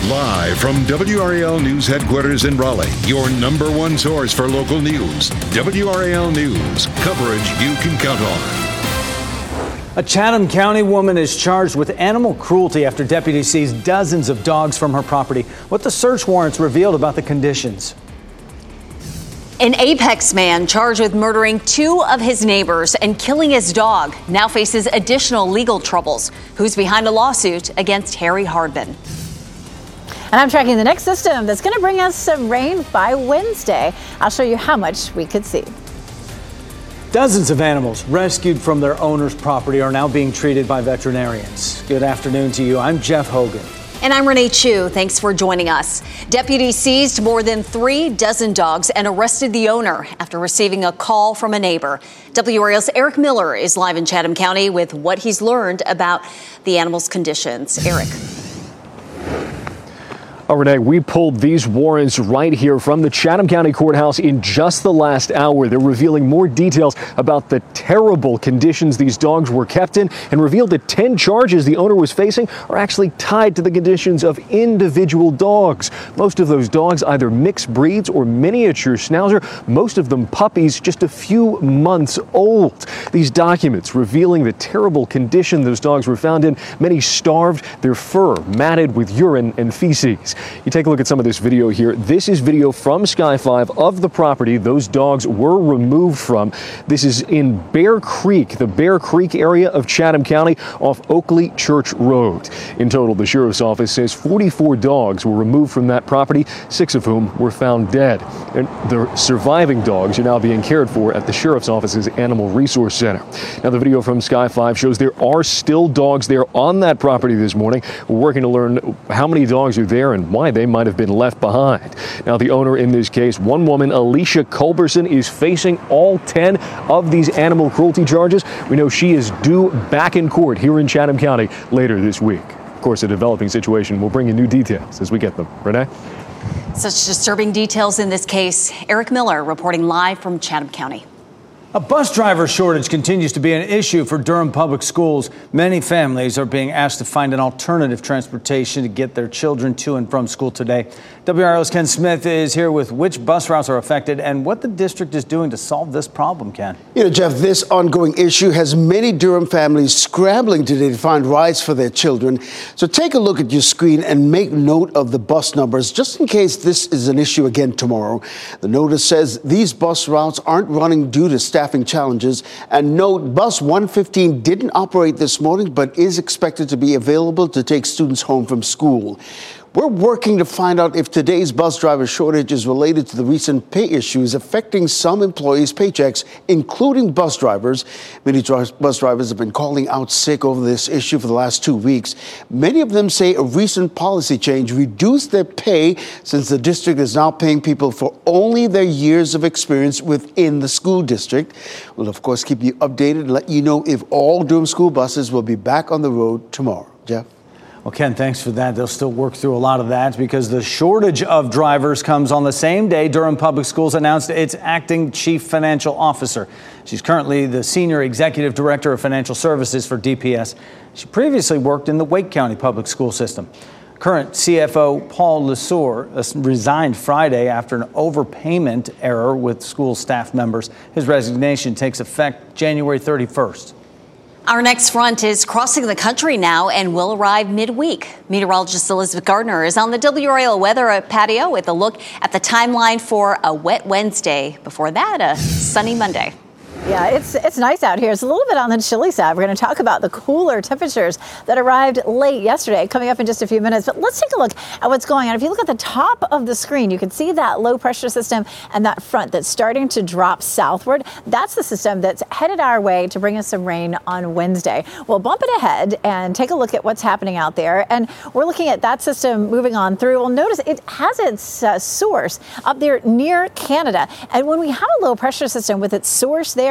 Live from WRAL News headquarters in Raleigh, your number one source for local news. WRAL News, coverage you can count on. A Chatham County woman is charged with animal cruelty after deputies seized dozens of dogs from her property. What the search warrants revealed about the conditions. An Apex man charged with murdering two of his neighbors and killing his dog now faces additional legal troubles. Who's behind a lawsuit against Harry Hardman? And I'm tracking the next system that's going to bring us some rain by Wednesday. I'll show you how much we could see. Dozens of animals rescued from their owner's property are now being treated by veterinarians. Good afternoon to you. I'm Jeff Hogan. And I'm Renee Chu. Thanks for joining us. Deputies seized more than 3 dozen dogs and arrested the owner after receiving a call from a neighbor. WRAL's Eric Miller is live in Chatham County with what he's learned about the animals' conditions. Eric. Renee, we pulled these warrants right here from the Chatham County Courthouse in just the last hour. They're revealing more details about the terrible conditions these dogs were kept in and revealed that 10 charges the owner was facing are actually tied to the conditions of individual dogs. Most of those dogs either mixed breeds or miniature schnauzer, most of them puppies just a few months old. These documents revealing the terrible condition those dogs were found in, many starved, their fur matted with urine and feces. You take a look at some of this video here. This is video from Sky 5 of the property those dogs were removed from. This is in Bear Creek, the Bear Creek area of Chatham County off Oakley Church Road. In total, the sheriff's office says 44 dogs were removed from that property, 6 of whom were found dead. And the surviving dogs are now being cared for at the sheriff's office's Animal Resource Center. Now, the video from Sky 5 shows there are still dogs there on that property this morning. We're working to learn how many dogs are there and why they might have been left behind. Now, the owner in this case, one woman, Alicia Culberson, is facing all 10 of these animal cruelty charges. We know she is due back in court here in Chatham County later this week. Of course, a developing situation. We'll bring you new details as we get them. Renee? Such disturbing details in this case. Eric Miller reporting live from Chatham County. A bus driver shortage continues to be an issue for Durham Public Schools. Many families are being asked to find an alternative transportation to get their children to and from school today. WRAL's Ken Smith is here with which bus routes are affected and what the district is doing to solve this problem, Ken. You know, Jeff, this ongoing issue has many Durham families scrambling today to find rides for their children. So take a look at your screen and make note of the bus numbers just in case this is an issue again tomorrow. The notice says these bus routes aren't running due to staffing challenges. And note, bus 115 didn't operate this morning, but is expected to be available to take students home from school. We're working to find out if today's bus driver shortage is related to the recent pay issues affecting some employees' paychecks, including bus drivers. Many bus drivers have been calling out sick over this issue for the last 2 weeks. Many of them say a recent policy change reduced their pay since the district is now paying people for only their years of experience within the school district. We'll, of course, keep you updated and let you know if all Durham school buses will be back on the road tomorrow. Jeff? Well, Ken, thanks for that. They'll still work through a lot of that because the shortage of drivers comes on the same day Durham Public Schools announced its acting chief financial officer. She's currently the senior executive director of financial services for DPS. She previously worked in the Wake County Public School System. Current CFO Paul Lesueur resigned Friday after an overpayment error with school staff members. His resignation takes effect January 31st. Our next front is crossing the country now and will arrive midweek. Meteorologist Elizabeth Gardner is on the WRAL weather patio with a look at the timeline for a wet Wednesday. Before that, a sunny Monday. Yeah, it's nice out here. It's a little bit on the chilly side. We're going to talk about the cooler temperatures that arrived late yesterday, coming up in just a few minutes. But let's take a look at what's going on. If you look at the top of the screen, you can see that low pressure system and that front that's starting to drop southward. That's the system that's headed our way to bring us some rain on Wednesday. We'll bump it ahead and take a look at what's happening out there. And we're looking at that system moving on through. Well, notice it has its source up there near Canada. And when we have a low pressure system with its source there,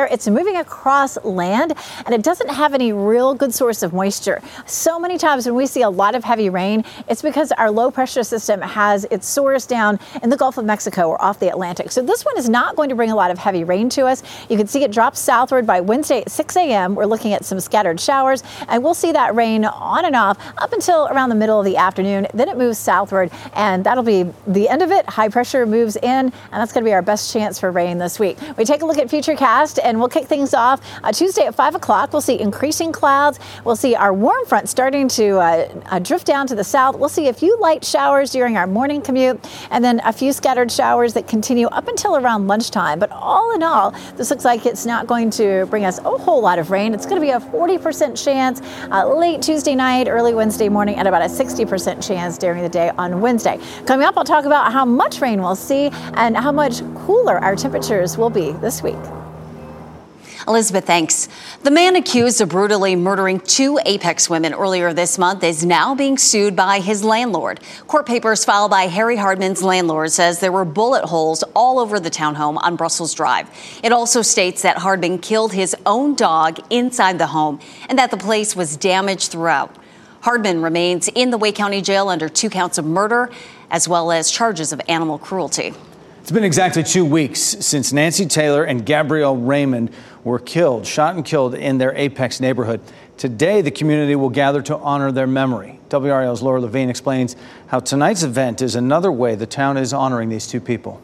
there. It's moving across land, and it doesn't have any real good source of moisture. So many times when we see a lot of heavy rain, it's because our low pressure system has its source down in the Gulf of Mexico or off the Atlantic. So this one is not going to bring a lot of heavy rain to us. You can see it drop southward by Wednesday at 6 a.m. We're looking at some scattered showers, and we'll see that rain on and off up until around the middle of the afternoon. Then it moves southward, and that'll be the end of it. High pressure moves in, and that's going to be our best chance for rain this week. We take a look at Futurecast, and we'll kick things off Tuesday at 5 o'clock. We'll see increasing clouds. We'll see our warm front starting to drift down to the south. We'll see a few light showers during our morning commute, and then a few scattered showers that continue up until around lunchtime. But all in all, this looks like it's not going to bring us a whole lot of rain. It's going to be a 40% chance late Tuesday night, early Wednesday morning, and about a 60% chance during the day on Wednesday. Coming up, I'll talk about how much rain we'll see and how much cooler our temperatures will be this week. Elizabeth, thanks. The man accused of brutally murdering 2 Apex women earlier this month is now being sued by his landlord. Court papers filed by Harry Hardman's landlord says there were bullet holes all over the townhome on Brussels Drive. It also states that Hardman killed his own dog inside the home and that the place was damaged throughout. Hardman remains in the Wake County Jail under 2 counts of murder as well as charges of animal cruelty. It's been exactly 2 weeks since Nancy Taylor and Gabrielle Raymond were shot and killed in their Apex neighborhood. Today, the community will gather to honor their memory. WRAL's Laura Levine explains how tonight's event is another way the town is honoring these 2 people.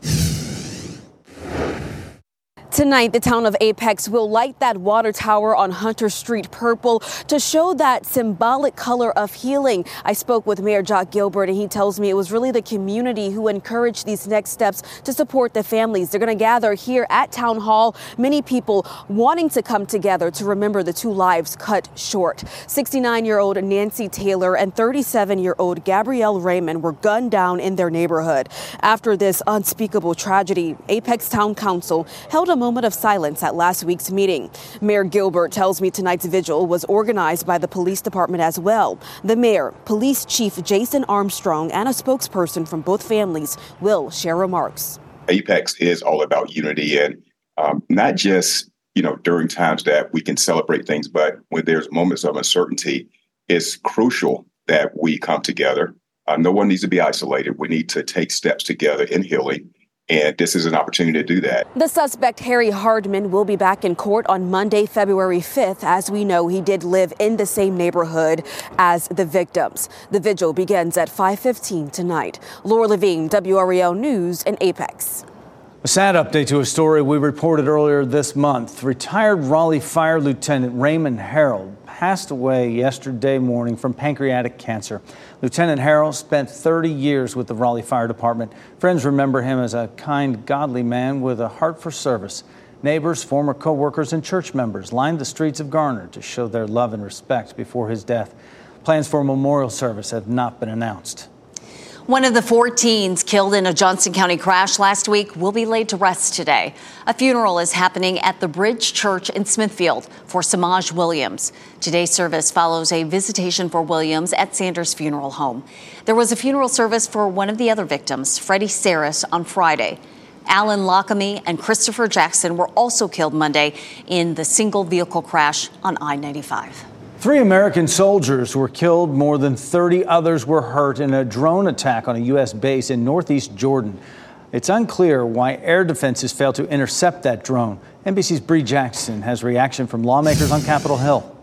Tonight, the town of Apex will light that water tower on Hunter Street purple to show that symbolic color of healing. I spoke with Mayor Jock Gilbert, and he tells me it was really the community who encouraged these next steps to support the families. They're going to gather here at Town Hall, many people wanting to come together to remember the 2 lives cut short. 69-year-old Nancy Taylor and 37-year-old Gabrielle Raymond were gunned down in their neighborhood. After this unspeakable tragedy, Apex Town Council held a moment of silence at last week's meeting. Mayor Gilbert tells me tonight's vigil was organized by the police department as well. The mayor, Police Chief Jason Armstrong, and a spokesperson from both families will share remarks. Apex is all about unity, and not just, during times that we can celebrate things, but when there's moments of uncertainty, it's crucial that we come together. No one needs to be isolated. We need to take steps together in healing. And this is an opportunity to do that. The suspect, Harry Hardman, will be back in court on Monday, February 5th. As we know, he did live in the same neighborhood as the victims. The vigil begins at 5:15 tonight. Laura Levine, WRAL News in Apex. A sad update to a story we reported earlier this month. Retired Raleigh Fire Lieutenant Raymond Harrell passed away yesterday morning from pancreatic cancer. Lieutenant Harrell spent 30 years with the Raleigh Fire Department. Friends remember him as a kind, godly man with a heart for service. Neighbors, former co-workers, and church members lined the streets of Garner to show their love and respect before his death. Plans for a memorial service have not been announced. One of the 4 teens killed in a Johnson County crash last week will be laid to rest today. A funeral is happening at the Bridge Church in Smithfield for Samaj Williams. Today's service follows a visitation for Williams at Sanders Funeral Home. There was a funeral service for one of the other victims, Freddie Saris, on Friday. Alan Lockamy and Christopher Jackson were also killed Monday in the single vehicle crash on I-95. 3 American soldiers were killed. More than 30 others were hurt in a drone attack on a U.S. base in northeast Jordan. It's unclear why air defenses failed to intercept that drone. NBC's Bree Jackson has reaction from lawmakers on Capitol Hill.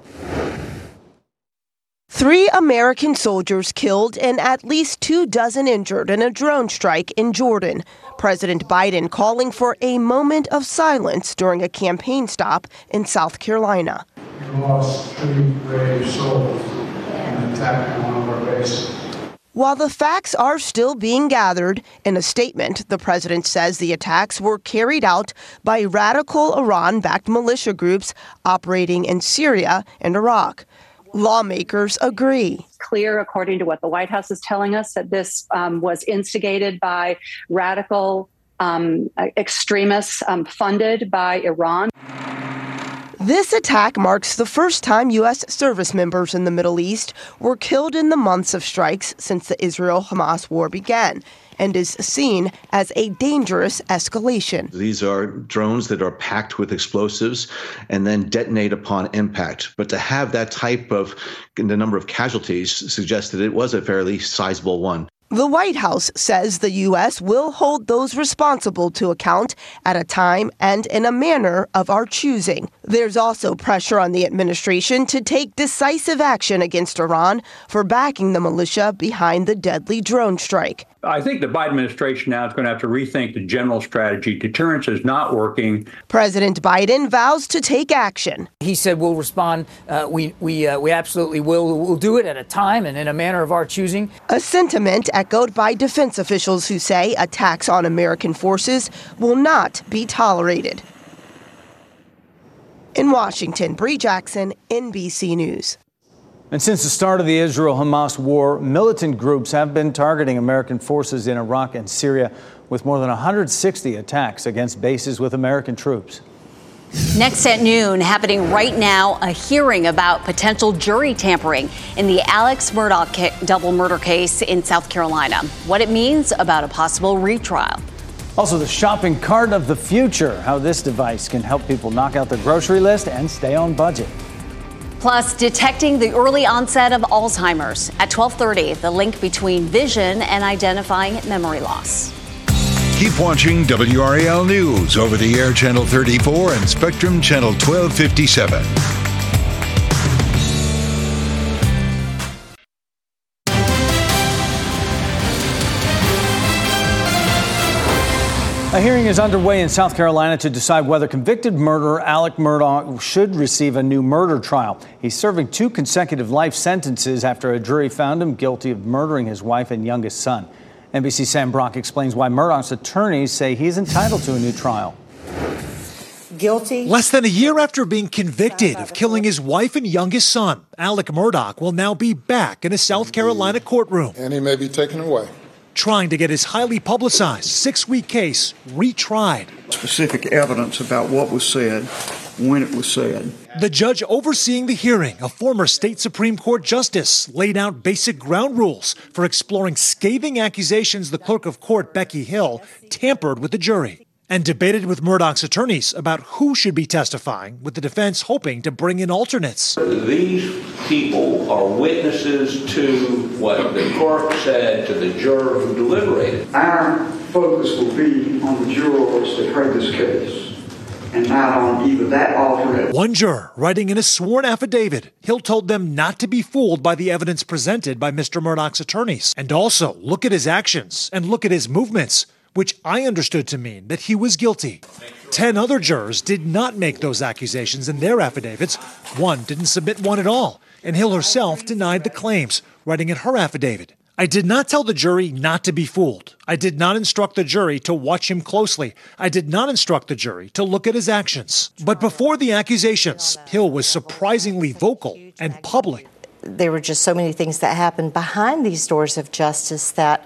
3 American soldiers killed and at least 24 injured in a drone strike in Jordan. President Biden calling for a moment of silence during a campaign stop in South Carolina. We lost 3 brave souls in an attack on one of our bases. While the facts are still being gathered, in a statement, the president says the attacks were carried out by radical Iran-backed militia groups operating in Syria and Iraq. Lawmakers agree. Clear, according to what the White House is telling us, that this was instigated by radical extremists funded by Iran. This attack marks the first time U.S. service members in the Middle East were killed in the months of strikes since the Israel-Hamas war began, and is seen as a dangerous escalation. These are drones that are packed with explosives and then detonate upon impact. But to have that type of, the number of casualties suggests that it was a fairly sizable one. The White House says the U.S. will hold those responsible to account at a time and in a manner of our choosing. There's also pressure on the administration to take decisive action against Iran for backing the militia behind the deadly drone strike. I think the Biden administration now is going to have to rethink the general strategy. Deterrence is not working. President Biden vows to take action. He said we'll respond. We absolutely will. We'll do it at a time and in a manner of our choosing. A sentiment echoed by defense officials who say attacks on American forces will not be tolerated. In Washington, Bree Jackson, NBC News. And since the start of the Israel-Hamas war, militant groups have been targeting American forces in Iraq and Syria, with more than 160 attacks against bases with American troops. Next at noon, happening right now, a hearing about potential jury tampering in the Alex Murdaugh double murder case in South Carolina. What it means about a possible retrial. Also, the shopping cart of the future, how this device can help people knock out their grocery list and stay on budget. Plus, detecting the early onset of Alzheimer's. At 12:30, the link between vision and identifying memory loss. Keep watching WRAL News over the air Channel 34 and Spectrum Channel 1257. A hearing is underway in South Carolina to decide whether convicted murderer Alex Murdaugh should receive a new murder trial. He's serving 2 consecutive life sentences after a jury found him guilty of murdering his wife and youngest son. NBC's Sam Brock explains why Murdaugh's attorneys say he's entitled to a new trial. Guilty. Less than a year after being convicted of killing his wife and youngest son, Alex Murdaugh will now be back in a South Carolina courtroom. And he may be taken away. Trying to get his highly publicized 6-week case retried. Specific evidence about what was said, when it was said. The judge overseeing the hearing, a former state Supreme Court justice, laid out basic ground rules for exploring scathing accusations the clerk of court, Becky Hill, tampered with the jury, and debated with Murdaugh's attorneys about who should be testifying, with the defense hoping to bring in alternates. These people are witnesses to what the court said to the juror who deliberated. Our focus will be on the jurors that heard this case, and not on either that alternate. One juror, writing in a sworn affidavit, Hill told them not to be fooled by the evidence presented by Mr. Murdaugh's attorneys, and also look at his actions and look at his movements, which I understood to mean that he was guilty. 10 other jurors did not make those accusations in their affidavits. One didn't submit one at all, and Hill herself denied the claims, writing in her affidavit, "I did not tell the jury not to be fooled. I did not instruct the jury to watch him closely. I did not instruct the jury to look at his actions." But before the accusations, Hill was surprisingly vocal and public. There were just so many things that happened behind these doors of justice that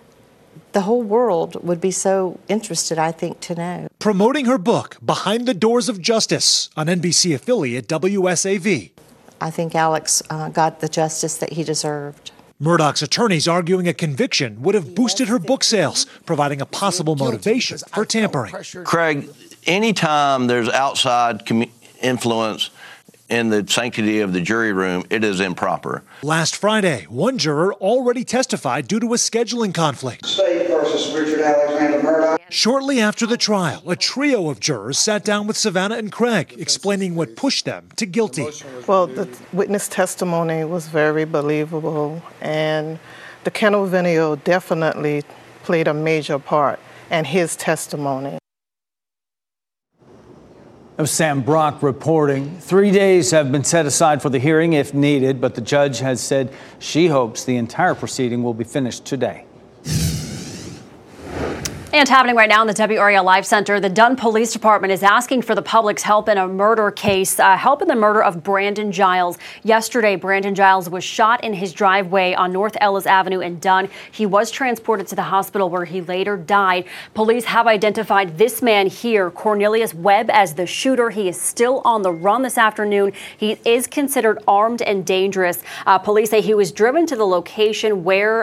the whole world would be so interested, I think, to know. Promoting her book, Behind the Doors of Justice, on NBC affiliate WSAV. I think Alex got the justice that he deserved. Murdaugh's attorneys arguing a conviction would have boosted her book sales, providing a possible motivation for tampering. Craig, anytime there's outside influence in the sanctity of the jury room, it is improper. Last Friday, one juror already testified due to a scheduling conflict. State versus Richard Alexander Murdaugh. Shortly after the trial, a trio of jurors sat down with Savannah and Craig, explaining what pushed them to guilty. Well, the witness testimony was very believable, and the kennel video definitely played a major part in his testimony. Sam Brock reporting. 3 days have been set aside for the hearing if needed, but the judge has said she hopes the entire proceeding will be finished today. And happening right now in the WRAL Live Center, the Dunn Police Department is asking for the public's help in a murder case, help in the murder of Brandon Giles. Yesterday, Brandon Giles was shot in his driveway on North Ellis Avenue in Dunn. He was transported to the hospital where he later died. Police have identified this man here, Cornelius Webb, as the shooter. He is still on the run this afternoon. He is considered armed and dangerous. Police say he was driven to the location where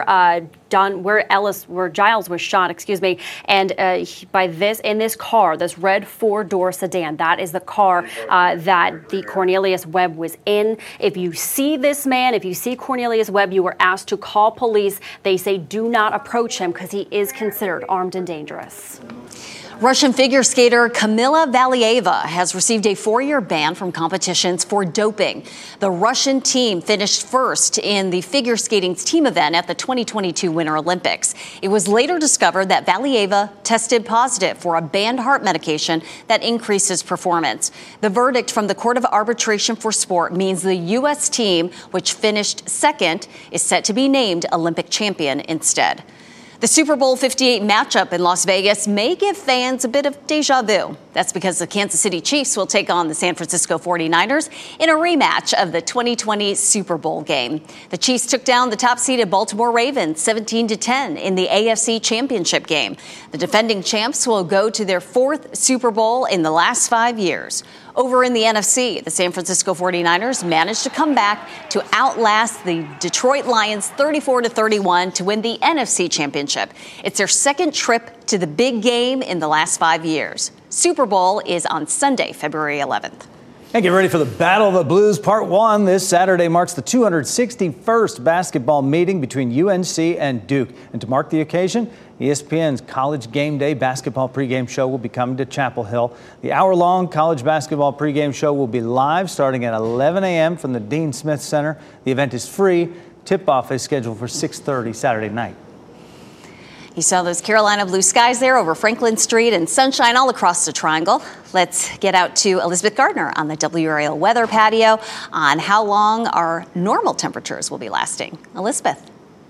Giles was shot, and in this car, this red 4-door sedan, that is the car that the Cornelius Webb was in. If you see this man, if you see Cornelius Webb, you were asked to call police. They say do not approach him because he is considered armed and dangerous. Russian figure skater Kamila Valieva has received a 4-year ban from competitions for doping. The Russian team finished first in the figure skating team event at the 2022 Winter Olympics. It was later discovered that Valieva tested positive for a banned heart medication that increases performance. The verdict from the Court of Arbitration for Sport means the U.S. team, which finished second, is set to be named Olympic champion instead. The Super Bowl 58 matchup in Las Vegas may give fans a bit of deja vu. That's because the Kansas City Chiefs will take on the San Francisco 49ers in a rematch of the 2020 Super Bowl game. The Chiefs took down the top-seeded Baltimore Ravens 17-10 in the AFC Championship game. The defending champs will go to their 4th Super Bowl in the last 5 years. Over in the NFC, the San Francisco 49ers managed to come back to outlast the Detroit Lions 34-31 to win the NFC Championship. It's their second trip to the big game in the last 5 years. Super Bowl is on Sunday, February 11th. And get ready for the Battle of the Blues Part 1. This Saturday marks the 261st basketball meeting between UNC and Duke. And to mark the occasion, ESPN's College Game Day basketball pregame show will be coming to Chapel Hill. The hour-long college basketball pregame show will be live starting at 11 a.m. from the Dean Smith Center. The event is free. Tip-off is scheduled for 6:30 Saturday night. You saw those Carolina blue skies there over Franklin Street and sunshine all across the Triangle. Let's get out to Elizabeth Gardner on the WRAL weather patio on how long our normal temperatures will be lasting. Elizabeth.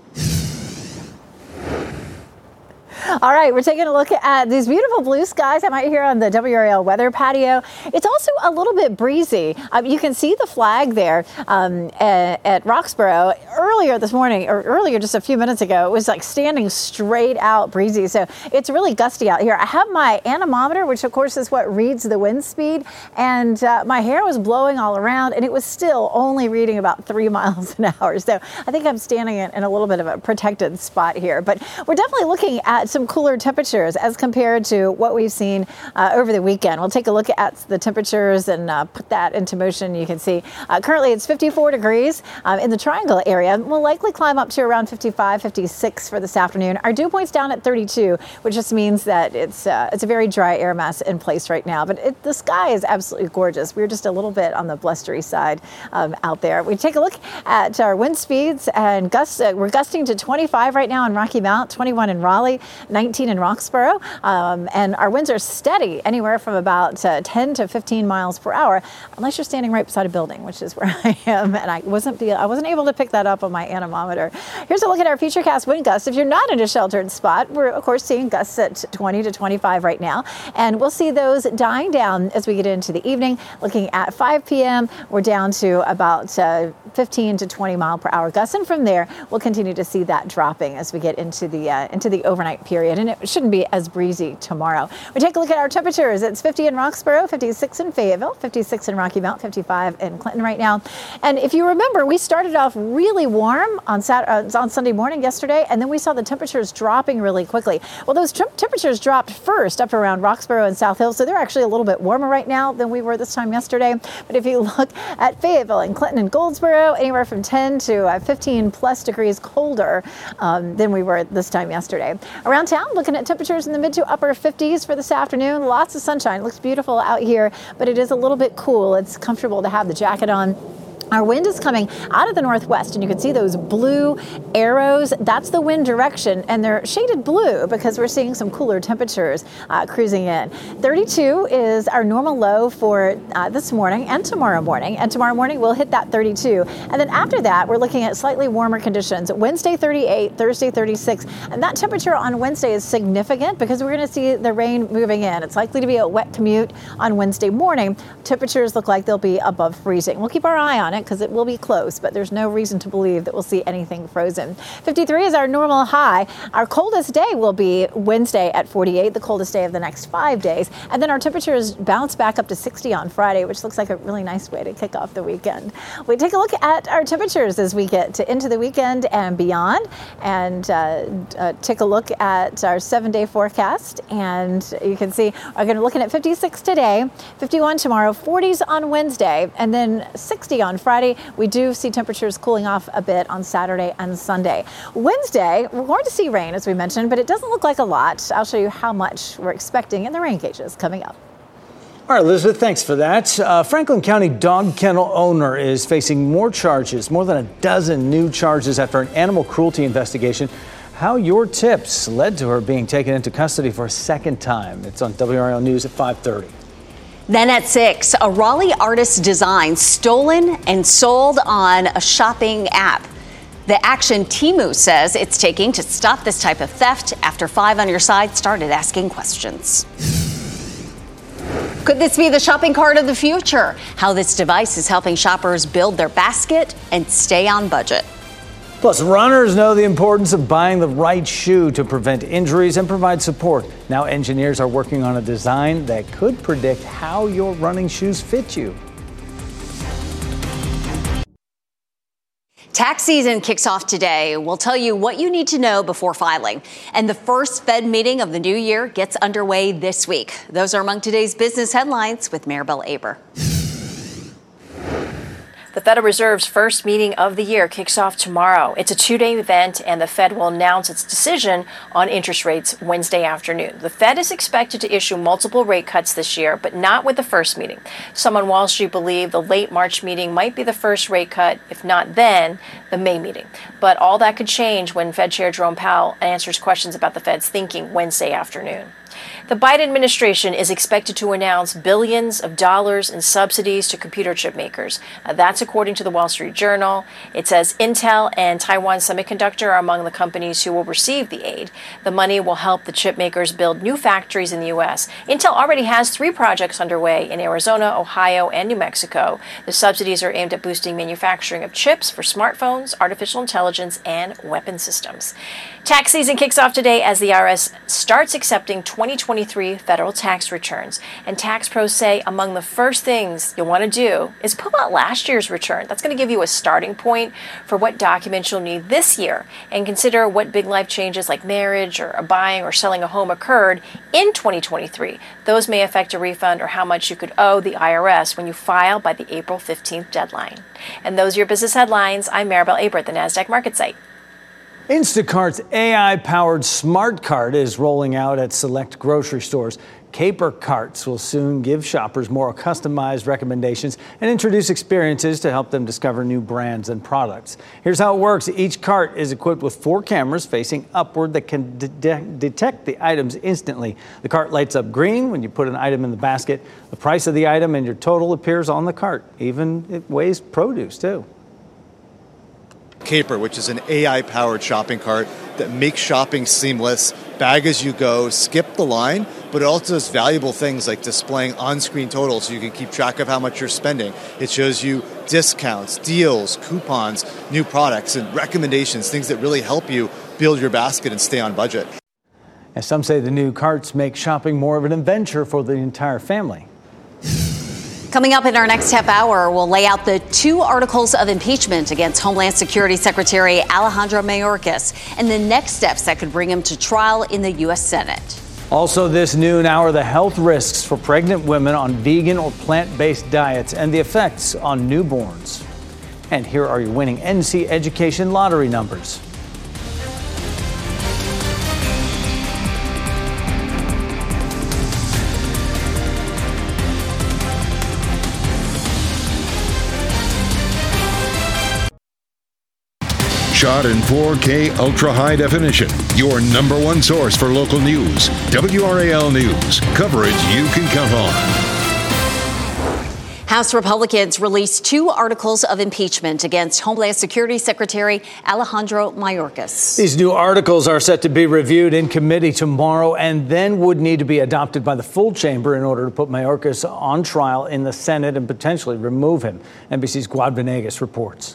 All right, we're taking a look at these beautiful blue skies I'm out here on the WRAL weather patio. It's also a little bit breezy. You can see the flag there at Roxborough. Earlier this morning, or earlier just a few minutes ago, it was like standing straight out breezy. So it's really gusty out here. I have my anemometer, which of course is what reads the wind speed. And my hair was blowing all around and it was still only reading about 3 miles an hour. So I think I'm standing in a little bit of a protected spot here. But we're definitely looking at some cooler temperatures as compared to what we've seen over the weekend. We'll take a look at the temperatures and put that into motion. You can see currently it's 54 degrees in the Triangle area. We'll likely climb up to around 55, 56 for this afternoon. Our dew point's down at 32, which just means that it's a very dry air mass in place right now. But the sky is absolutely gorgeous. We're just a little bit on the blustery side out there. We take a look at our wind speeds and gusts. We're gusting to 25 right now in Rocky Mount, 21 in Raleigh, 19 in Roxborough, and our winds are steady anywhere from about 10 to 15 miles per hour, unless you're standing right beside a building, which is where I am, and I wasn't able to pick that up on my anemometer. Here's a look at our futurecast wind gusts. If you're not in a sheltered spot, we're of course seeing gusts at 20 to 25 right now, and we'll see those dying down as we get into the evening. Looking at 5 p.m., we're down to about 15 to 20 mile per hour gusts, and from there we'll continue to see that dropping as we get into the overnight period, and it shouldn't be as breezy tomorrow. We take a look at our temperatures. It's 50 in Roxborough, 56 in Fayetteville, 56 in Rocky Mount, 55 in Clinton right now. And if you remember, we started off really warm on Sunday morning yesterday, and then we saw the temperatures dropping really quickly. Well, those temperatures dropped first up around Roxborough and South Hill, so they're actually a little bit warmer right now than we were this time yesterday. But if you look at Fayetteville and Clinton and Goldsboro, anywhere from 10 to 15 plus degrees colder than we were this time yesterday. Around town, looking at temperatures in the mid to upper 50s for this afternoon. Lots of sunshine. It looks beautiful out here, but it is a little bit cool. It's comfortable to have the jacket on. Our wind is coming out of the northwest, and you can see those blue arrows. That's the wind direction, and they're shaded blue because we're seeing some cooler temperatures cruising in. 32 is our normal low for this morning and tomorrow morning. And tomorrow morning, we'll hit that 32. And then after that, we're looking at slightly warmer conditions. Wednesday, 38, Thursday, 36. And that temperature on Wednesday is significant because we're going to see the rain moving in. It's likely to be a wet commute on Wednesday morning. Temperatures look like they'll be above freezing. We'll keep our eye on it because it will be close, but there's no reason to believe that we'll see anything frozen. 53 is our normal high. Our coldest day will be Wednesday at 48, the coldest day of the next 5 days. And then our temperatures bounce back up to 60 on Friday, which looks like a really nice way to kick off the weekend. We take a look at our temperatures as we get into the weekend and beyond, and take a look at our 7-day forecast. And you can see we're going to be looking at 56 today, 51 tomorrow, 40s on Wednesday, and then 60 on Friday. We do see temperatures cooling off a bit on Saturday and Sunday. Wednesday, we're going to see rain, as we mentioned, but it doesn't look like a lot. I'll show you how much we're expecting in the rain gauges coming up. All right, Elizabeth, thanks for that. Franklin County dog kennel owner is facing more charges, more than a dozen new charges after an animal cruelty investigation. How your tips led to her being taken into custody for a second time. It's on WRAL News at 5:30. Then at 6, a Raleigh artist's design stolen and sold on a shopping app. The action Temu says it's taking to stop this type of theft after 5 on Your Side started asking questions. Could this be the shopping cart of the future? How this device is helping shoppers build their basket and stay on budget. Plus, runners know the importance of buying the right shoe to prevent injuries and provide support. Now engineers are working on a design that could predict how your running shoes fit you. Tax season kicks off today. We'll tell you what you need to know before filing. And the first Fed meeting of the new year gets underway this week. Those are among today's business headlines with Maribel Aber. The Federal Reserve's first meeting of the year kicks off tomorrow. It's a 2-day event, and the Fed will announce its decision on interest rates Wednesday afternoon. The Fed is expected to issue multiple rate cuts this year, but not with the first meeting. Some on Wall Street believe the late March meeting might be the first rate cut, if not then, the May meeting. But all that could change when Fed Chair Jerome Powell answers questions about the Fed's thinking Wednesday afternoon. The Biden administration is expected to announce billions of dollars in subsidies to computer chip makers. That's according to the Wall Street Journal. It says Intel and Taiwan Semiconductor are among the companies who will receive the aid. The money will help the chip makers build new factories in the U.S. Intel already has 3 projects underway in Arizona, Ohio, and New Mexico. The subsidies are aimed at boosting manufacturing of chips for smartphones, artificial intelligence, and weapon systems. Tax season kicks off today as the IRS starts accepting 2023 federal tax returns. And tax pros say among the first things you'll want to do is pull out last year's return. That's going to give you a starting point for what documents you'll need this year, and consider what big life changes like marriage or buying or selling a home occurred in 2023. Those may affect a refund or how much you could owe the IRS when you file by the April 15th deadline. And those are your business headlines. I'm Maribel Aber at the NASDAQ Market Site. Instacart's AI-powered Smart Cart is rolling out at select grocery stores. Caper Carts will soon give shoppers more customized recommendations and introduce experiences to help them discover new brands and products. Here's how it works. Each cart is equipped with 4 cameras facing upward that can detect the items instantly. The cart lights up green when you put an item in the basket. The price of the item and your total appears on the cart. Even it weighs produce, too. Caper, which is an AI-powered shopping cart that makes shopping seamless, bag as you go, skip the line, but it also does valuable things like displaying on-screen totals so you can keep track of how much you're spending. It shows you discounts, deals, coupons, new products, and recommendations, things that really help you build your basket and stay on budget. As some say, the new carts make shopping more of an adventure for the entire family. Coming up in our next half hour, we'll lay out the 2 articles of impeachment against Homeland Security Secretary Alejandro Mayorkas and the next steps that could bring him to trial in the U.S. Senate. Also this noon hour, the health risks for pregnant women on vegan or plant-based diets and the effects on newborns. And here are your winning NC Education lottery numbers. shot in 4K ultra high definition. Your number one source for local news. WRAL News. Coverage you can count on. House Republicans released 2 articles of impeachment against Homeland Security Secretary Alejandro Mayorkas. These new articles are set to be reviewed in committee tomorrow and then would need to be adopted by the full chamber in order to put Mayorkas on trial in the Senate and potentially remove him. NBC's Guad Venegas reports.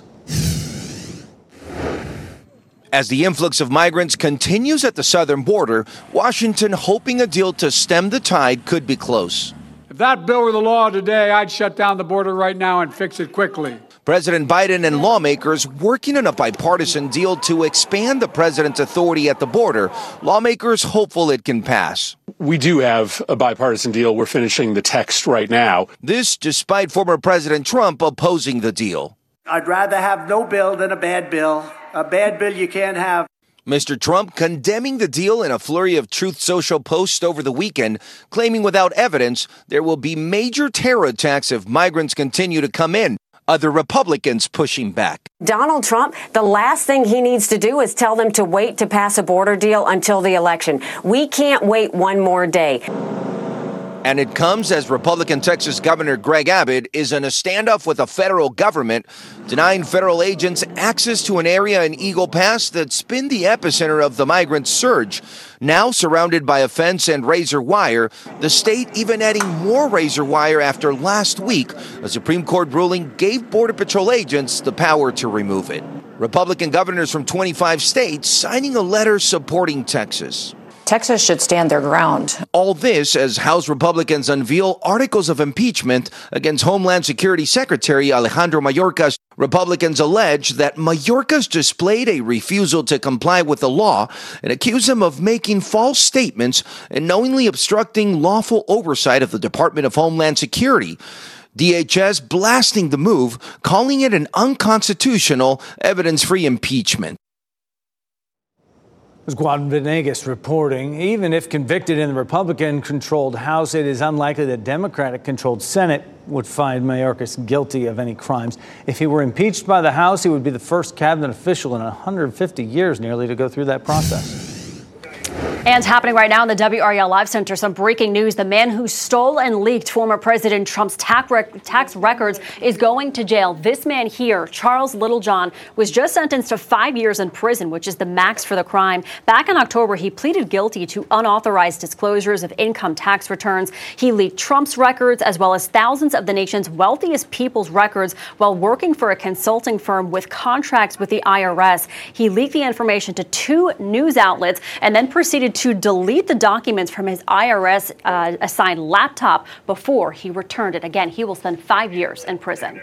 As the influx of migrants continues at the southern border, Washington hoping a deal to stem the tide could be close. If that bill were the law today, I'd shut down the border right now and fix it quickly. President Biden and lawmakers working on a bipartisan deal to expand the president's authority at the border. Lawmakers hopeful it can pass. We do have a bipartisan deal. We're finishing the text right now. This despite former President Trump opposing the deal. I'd rather have no bill than a bad bill. A bad bill you can't have. Mr. Trump condemning the deal in a flurry of Truth Social posts over the weekend, claiming without evidence there will be major terror attacks if migrants continue to come in. Other Republicans pushing back. Donald Trump, the last thing he needs to do is tell them to wait to pass a border deal until the election. We can't wait one more day. And it comes as Republican Texas Governor Greg Abbott is in a standoff with the federal government, denying federal agents access to an area in Eagle Pass that's been the epicenter of the migrant surge. Now surrounded by a fence and razor wire, the state even adding more razor wire after last week, a Supreme Court ruling gave Border Patrol agents the power to remove it. Republican governors from 25 states signing a letter supporting Texas. Texas should stand their ground. All this as House Republicans unveil articles of impeachment against Homeland Security Secretary Alejandro Mayorkas. Republicans allege that Mayorkas displayed a refusal to comply with the law and accuse him of making false statements and knowingly obstructing lawful oversight of the Department of Homeland Security. DHS blasting the move, calling it an unconstitutional, evidence-free impeachment. As Guad Venegas reporting, even if convicted in the Republican-controlled House, it is unlikely the Democratic-controlled Senate would find Mayorkas guilty of any crimes. If he were impeached by the House, he would be the first cabinet official in 150 years nearly to go through that process. And happening right now in the WRAL Live Center, some breaking news. The man who stole and leaked former President Trump's tax records is going to jail. This man here, Charles Littlejohn, was just sentenced to 5 years in prison, which is the max for the crime. Back in October, he pleaded guilty to unauthorized disclosures of income tax returns. He leaked Trump's records as well as thousands of the nation's wealthiest people's records while working for a consulting firm with contracts with the IRS. He leaked the information to 2 news outlets and then proceeded to delete the documents from his IRS assigned laptop before he returned it. Again, he will spend 5 years in prison.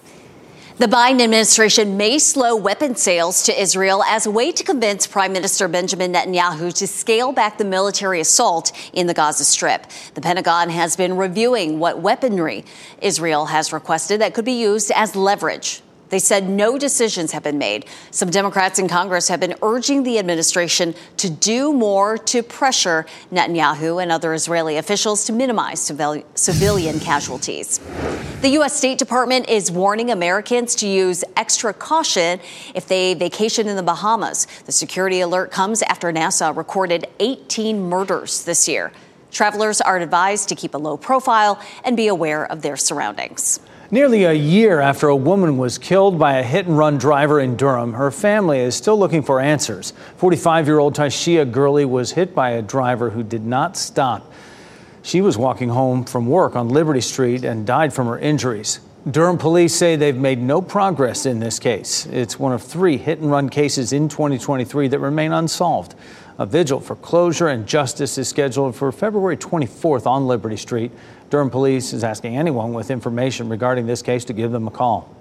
The Biden administration may slow weapons sales to Israel as a way to convince Prime Minister Benjamin Netanyahu to scale back the military assault in the Gaza Strip. The Pentagon has been reviewing what weaponry Israel has requested that could be used as leverage. They said no decisions have been made. Some Democrats in Congress have been urging the administration to do more to pressure Netanyahu and other Israeli officials to minimize civilian casualties. The U.S. State Department is warning Americans to use extra caution if they vacation in the Bahamas. The security alert comes after NASA recorded 18 murders this year. Travelers are advised to keep a low profile and be aware of their surroundings. Nearly a year after a woman was killed by a hit-and-run driver in Durham, her family is still looking for answers. 45-year-old Taishia Gurley was hit by a driver who did not stop. She was walking home from work on Liberty Street and died from her injuries. Durham police say they've made no progress in this case. It's one of 3 hit-and-run cases in 2023 that remain unsolved. A vigil for closure and justice is scheduled for February 24th on Liberty Street. Durham police is asking anyone with information regarding this case to give them a call.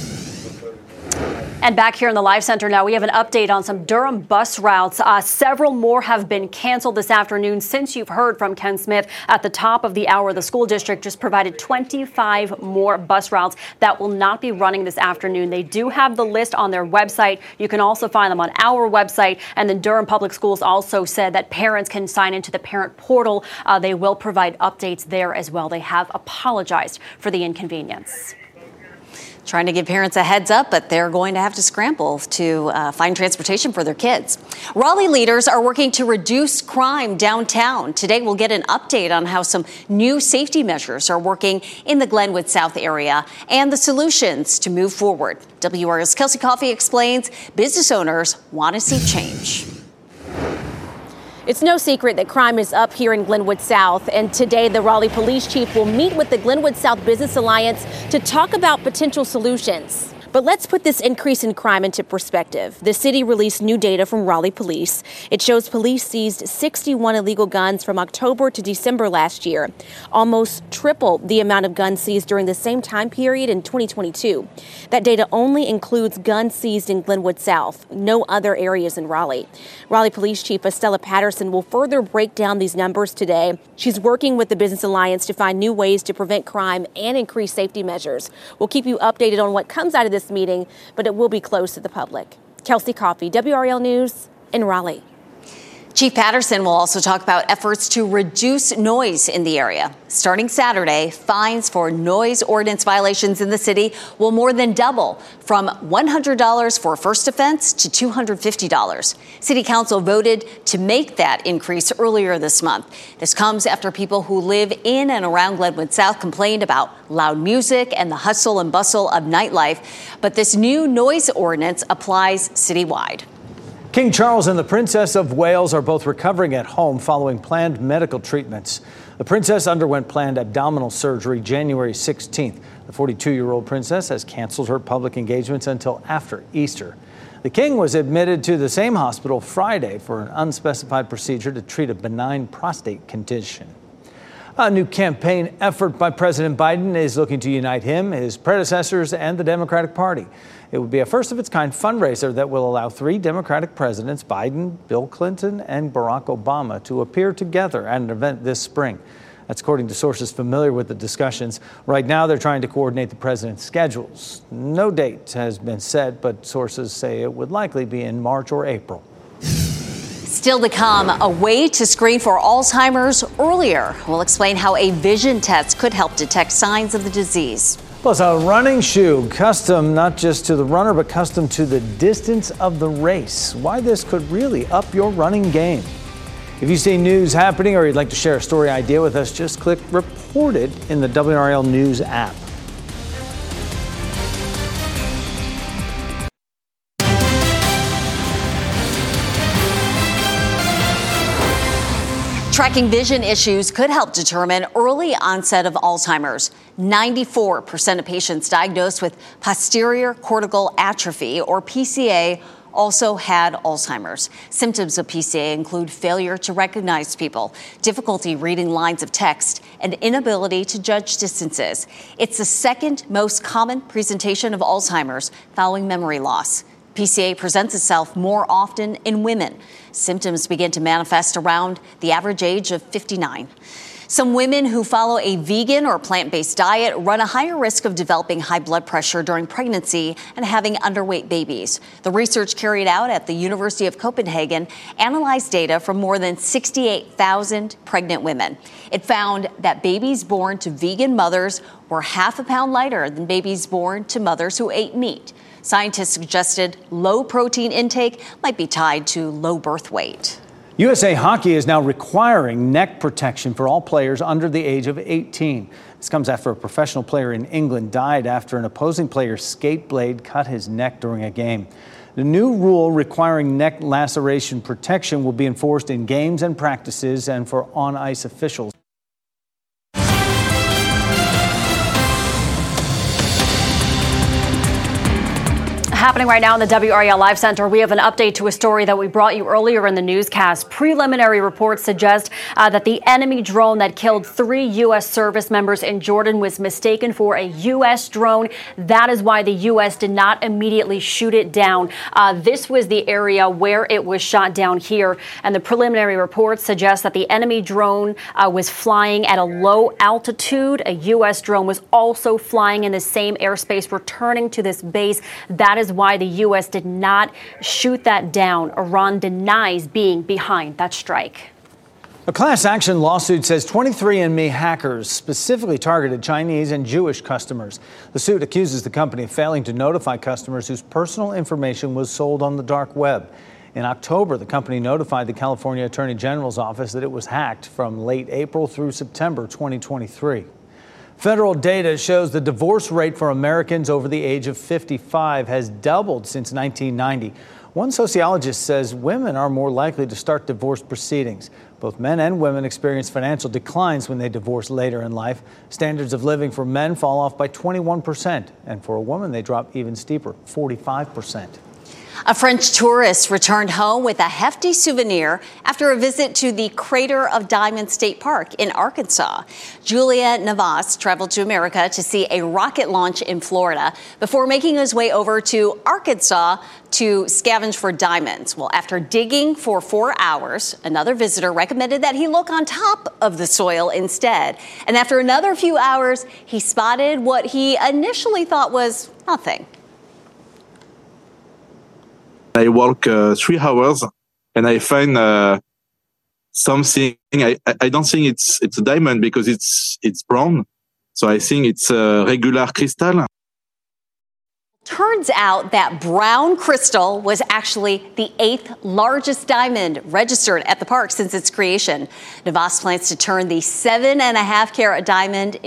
And back here in the Live Center now, we have an update on some Durham bus routes. Several more have been canceled this afternoon. Since you've heard from Ken Smith at the top of the hour, the school district just provided 25 more bus routes that will not be running this afternoon. They do have the list on their website. You can also find them on our website. And then Durham Public Schools also said that parents can sign into the parent portal. They will provide updates there as well. They have apologized for the inconvenience. Trying to give parents a heads up, but they're going to have to scramble to find transportation for their kids. Raleigh leaders are working to reduce crime downtown. Today, we'll get an update on how some new safety measures are working in the Glenwood South area and the solutions to move forward. WRAL's Kelsey Coffey explains business owners want to see change. It's no secret that crime is up here in Glenwood South, and today the Raleigh Police Chief will meet with the Glenwood South Business Alliance to talk about potential solutions. But let's put this increase in crime into perspective. The city released new data from Raleigh Police. It shows police seized 61 illegal guns from October to December last year, almost triple the amount of guns seized during the same time period in 2022. That data only includes guns seized in Glenwood South, no other areas in Raleigh. Raleigh Police Chief Estella Patterson will further break down these numbers today. She's working with the Business Alliance to find new ways to prevent crime and increase safety measures. We'll keep you updated on what comes out of this meeting, but it will be closed to the public. Kelsey Coffey, WRAL News in Raleigh. Chief Patterson will also talk about efforts to reduce noise in the area. Starting Saturday, fines for noise ordinance violations in the city will more than double, from $100 for a first offense to $250. City Council voted to make that increase earlier this month. This comes after people who live in and around Glenwood South complained about loud music and the hustle and bustle of nightlife. But this new noise ordinance applies citywide. King Charles and the Princess of Wales are both recovering at home following planned medical treatments. The princess underwent planned abdominal surgery January 16th. The 42-year-old princess has canceled her public engagements until after Easter. The king was admitted to the same hospital Friday for an unspecified procedure to treat a benign prostate condition. A new campaign effort by President Biden is looking to unite him, his predecessors, and the Democratic Party. It would be a first-of-its-kind fundraiser that will allow 3 Democratic presidents, Biden, Bill Clinton, and Barack Obama, to appear together at an event this spring. That's according to sources familiar with the discussions. Right now, they're trying to coordinate the president's schedules. No date has been set, but sources say it would likely be in March or April. Still to come, a way to screen for Alzheimer's earlier. We'll explain how a vision test could help detect signs of the disease. Plus, a running shoe, custom not just to the runner, but custom to the distance of the race. Why this could really up your running game. If you see news happening or you'd like to share a story idea with us, just click Report It in the WRAL News app. Tracking vision issues could help determine early onset of Alzheimer's. 94% of patients diagnosed with posterior cortical atrophy, or PCA, also had Alzheimer's. Symptoms of PCA include failure to recognize people, difficulty reading lines of text, and inability to judge distances. It's the second most common presentation of Alzheimer's following memory loss. PCA presents itself more often in women. Symptoms begin to manifest around the average age of 59. Some women who follow a vegan or plant-based diet run a higher risk of developing high blood pressure during pregnancy and having underweight babies. The research carried out at the University of Copenhagen analyzed data from more than 68,000 pregnant women. It found that babies born to vegan mothers were half a pound lighter than babies born to mothers who ate meat. Scientists suggested low protein intake might be tied to low birth weight. USA Hockey is now requiring neck protection for all players under the age of 18. This comes after a professional player in England died after an opposing player's skate blade cut his neck during a game. The new rule requiring neck laceration protection will be enforced in games and practices and for on-ice officials. Happening right now in the WRAL Live Center, we have an update to a story that we brought you earlier in the newscast. Preliminary reports suggest that the enemy drone that killed 3 U.S. service members in Jordan was mistaken for a U.S. drone. That is why the U.S. did not immediately shoot it down. This was the area where it was shot down here, and the preliminary reports suggest that the enemy drone was flying at a low altitude. A U.S. drone was also flying in the same airspace, returning to this base. That is why the U.S. did not shoot that down. Iran denies being behind that strike. A class action lawsuit says 23andMe hackers specifically targeted Chinese and Jewish customers. The suit accuses the company of failing to notify customers whose personal information was sold on the dark web. In October, the company notified the California Attorney General's office that it was hacked from late April through September 2023. Federal data shows the divorce rate for Americans over the age of 55 has doubled since 1990. One sociologist says women are more likely to start divorce proceedings. Both men and women experience financial declines when they divorce later in life. Standards of living for men fall off by 21%, and for a woman, they drop even steeper, 45%. A French tourist returned home with a hefty souvenir after a visit to the Crater of Diamonds State Park in Arkansas. Julia Navas traveled to America to see a rocket launch in Florida before making his way over to Arkansas to scavenge for diamonds. Well, after digging for 4 hours, another visitor recommended that he look on top of the soil instead. And after another few hours, he spotted what he initially thought was nothing. I walk 3 hours and I find something. I don't think it's a diamond because it's brown. So I think it's a regular crystal. Turns out that brown crystal was actually the 8th largest diamond registered at the park since its creation. Navas plans to turn the 7.5 carat diamond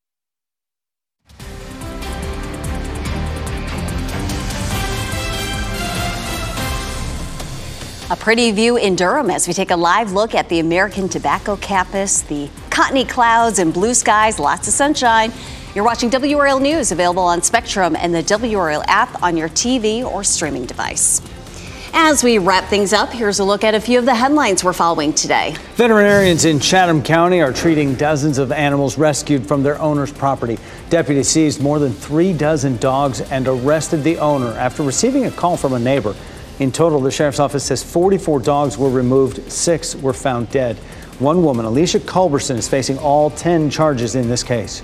A pretty view in Durham as we take a live look at the American Tobacco campus, the cottony clouds and blue skies, lots of sunshine. You're watching WRAL News, available on Spectrum and the WRAL app on your TV or streaming device. As we wrap things up, here's a look at a few of the headlines we're following today. Veterinarians in Chatham County are treating dozens of animals rescued from their owner's property. Deputies seized more than 3 dozen dogs and arrested the owner after receiving a call from a neighbor. In total, the sheriff's office says 44 dogs were removed, 6 were found dead. One woman, Alicia Culberson, is facing all 10 charges in this case.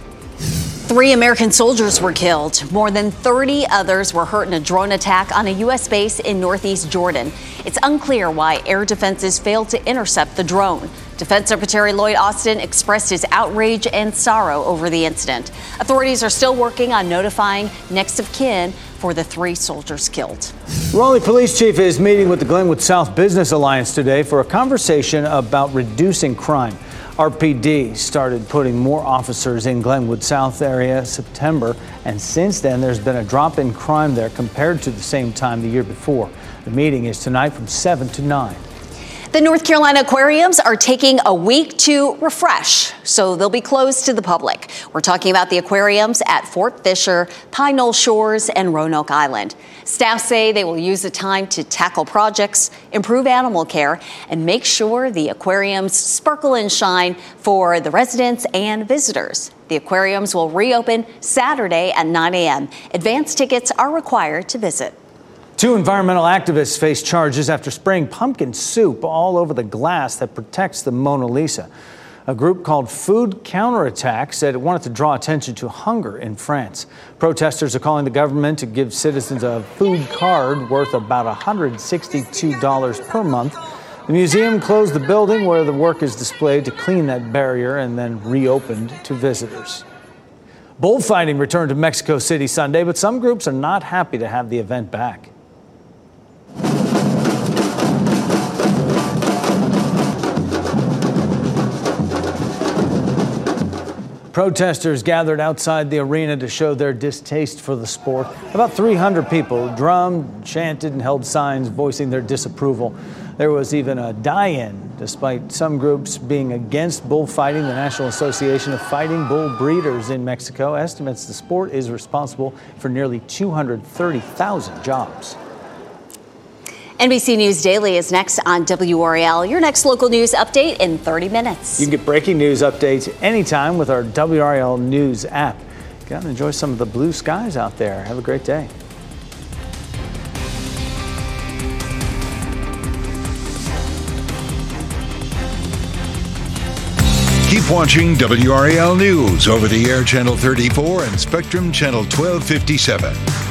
3 American soldiers were killed. More than 30 others were hurt in a drone attack on a U.S. base in northeast Jordan. It's unclear why air defenses failed to intercept the drone. Defense Secretary Lloyd Austin expressed his outrage and sorrow over the incident. Authorities are still working on notifying next of kin for the 3 soldiers killed. Raleigh Police Chief is meeting with the Glenwood South Business Alliance today for a conversation about reducing crime. RPD started putting more officers in Glenwood South area September, and since then there's been a drop in crime there compared to the same time the year before. The meeting is tonight from 7 to 9. The North Carolina aquariums are taking a week to refresh, so they'll be closed to the public. We're talking about the aquariums at Fort Fisher, Pine Knoll Shores, and Roanoke Island. Staff say they will use the time to tackle projects, improve animal care, and make sure the aquariums sparkle and shine for the residents and visitors. The aquariums will reopen Saturday at 9 a.m. Advance tickets are required to visit. 2 environmental activists face charges after spraying pumpkin soup all over the glass that protects the Mona Lisa. A group called Food Counterattack said it wanted to draw attention to hunger in France. Protesters are calling the government to give citizens a food card worth about $162 per month. The museum closed the building where the work is displayed to clean that barrier and then reopened to visitors. Bullfighting returned to Mexico City Sunday, but some groups are not happy to have the event back. Protesters gathered outside the arena to show their distaste for the sport. About 300 people drummed, chanted, and held signs voicing their disapproval. There was even a die-in, despite some groups being against bullfighting. The National Association of Fighting Bull Breeders in Mexico estimates the sport is responsible for nearly 230,000 jobs. NBC News Daily is next on WRAL. Your next local news update in 30 minutes. You can get breaking news updates anytime with our WRAL News app. Get out and enjoy some of the blue skies out there. Have a great day. Keep watching WRAL News over the air Channel 34 and Spectrum Channel 1257.